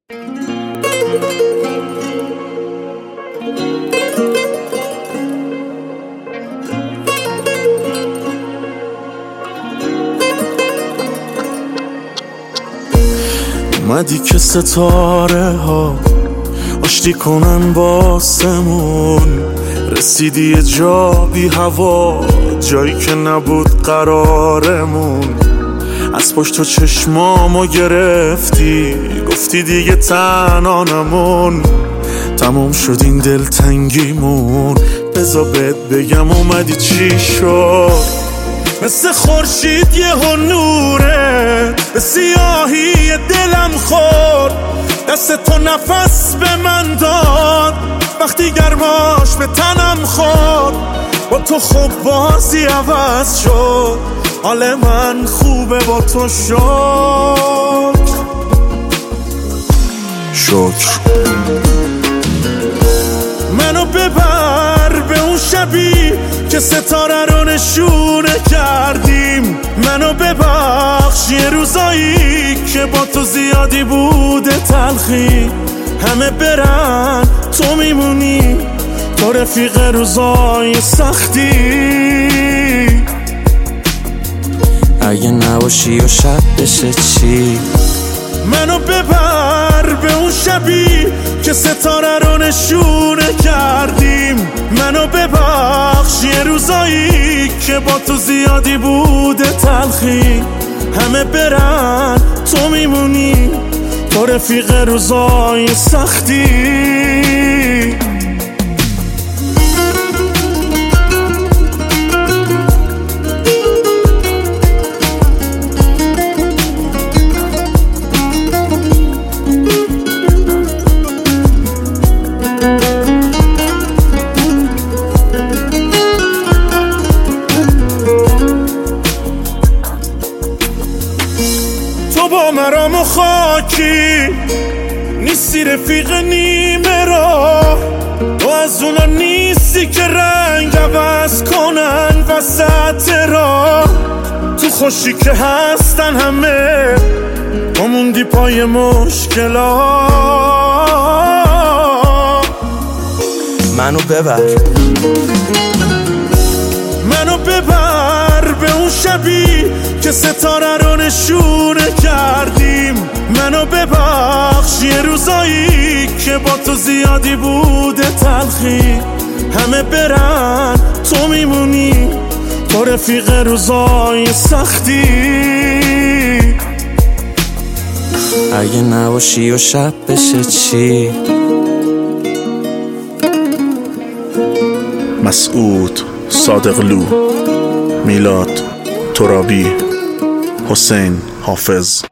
اومدی که ستاره ها آشتی کنن باسمون، رسیدی یه جا بی هوا، جایی که نبود قرارمون. از پشت تو چشمامو گرفتی، گفتی دیگه تنها نمون. تموم شد این دلتنگیمون، بذار بهت بگم اومدی چی شد. مثل خورشید یهو نورت به سیاهی دلم خورد. دست تو نفس به من داد وقتی گرماش به تنم خورد. با تو خوب بازی عوض شد، حال من خوبه با تو شکر. منو ببر به اون شبی که ستاره رو نشونه کردیم. منو ببخش یه روزایی که با تو زیادی بوده تلخی. همه برن تو میمونی، تو رفیق روزای سختی. اگه نباشی و شب بشه چی؟ منو ببر به اون شبی که ستاره رو نشونه کردیم. منو ببخش یه روزایی که با تو زیادی بوده تلخی. همه برن تو میمونی، تو رفیق روزای سختی. تو با مرام و خاکی نیستی، رفیق نیمه را. تو از اونا نیستی که رنگ عوض کنن وسط را. تو خوشی که هستن همه، تو موندی پای مشکلات. منو ببر به اون شبی که ستاره رو نشونه کردیم. منو ببخش یه روزایی که با تو زیادی بوده تلخی. همه برن تو میمونی، تو رفیق روزای سختی. اگه نباشی و شب بشه چی؟ مسعود صادقلو، میلاد ترابی، حسین حافظ.